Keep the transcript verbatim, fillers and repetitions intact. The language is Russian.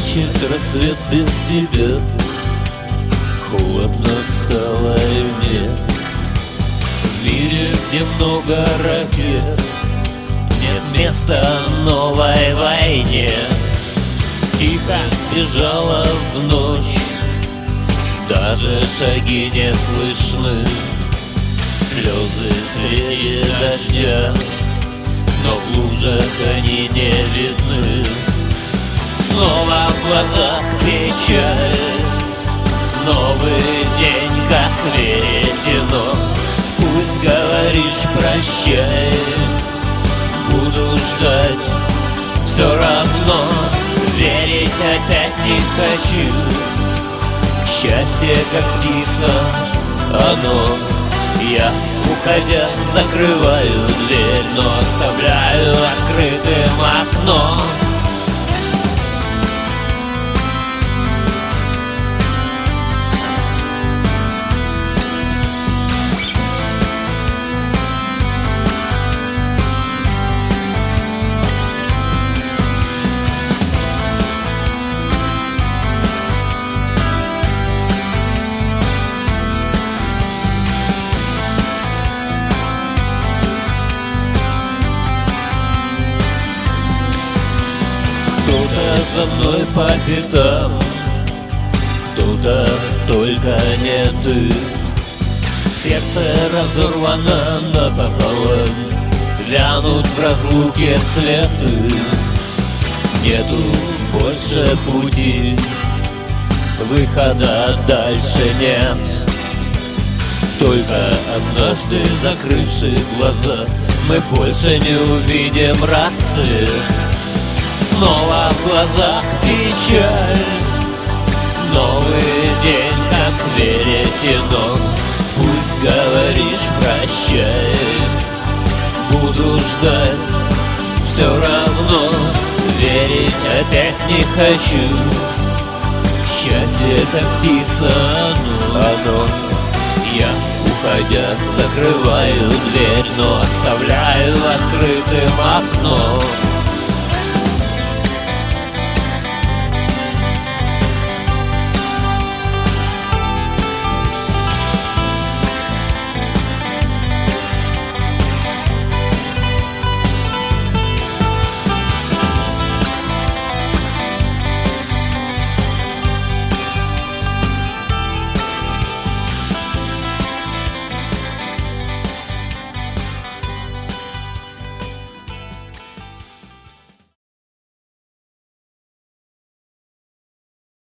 Плачет рассвет без тебя, холодно стало и мне. В мире, где много ракет, нет места новой войне. Тихо сбежала в ночь, даже шаги не слышны. Слезы среди дождя, но в лужах они не видны. Снова в глазах печаль, новый день, как веретено. Пусть говоришь прощай, буду ждать все равно. Верить опять не хочу, счастье как птица, оно. Я, уходя, закрываю дверь, но оставляю открытым окно. Кто-то за мной по пятам, кто-то только не ты. Сердце разорвано напополам, вянут в разлуке цветы. Нету больше пути, выхода дальше нет. Только однажды закрывши глаза, мы больше не увидим рассвет. Снова в глазах печаль, новый день, как веретено. Пусть говоришь прощай, буду ждать все равно. Верить опять не хочу, счастье как птица, оно, оно. Я, уходя, закрываю дверь, но оставляю открытым окно.